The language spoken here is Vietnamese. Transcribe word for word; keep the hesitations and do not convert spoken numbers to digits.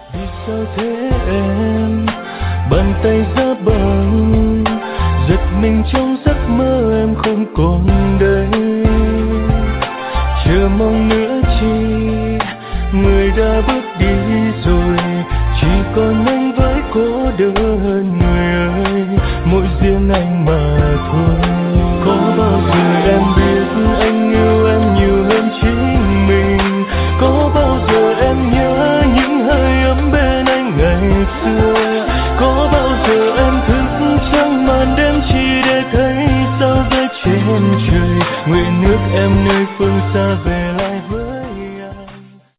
Vì sao thế em, bàn tay giá băng, giật mình trong giấc mơ em không còn đây. Chờ mong nữa chi, người đã bước